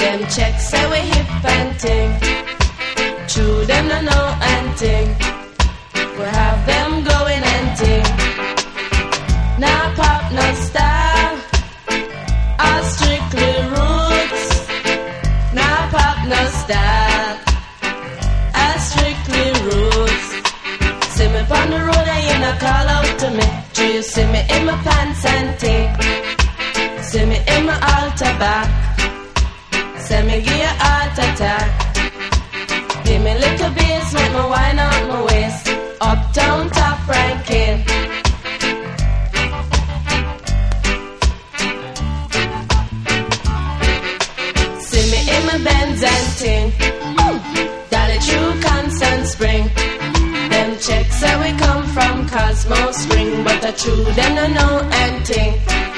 Them checks say we hip and ting. True, them no know and ting. We have them going and ting. Now pop, no style. All strictly roots. Now pop, no style. All strictly roots. See me on the road and you not call out to me. Do you see me in my pants and ting? See me in my altar back. Say me give you heart attack. Give me little bass, make me wine out my waist. Uptown top ranking. See me in my Benz and ting. Dolly True, Constant Spring. Them checks say we come from Cosmo Spring, but the true them no know and ting.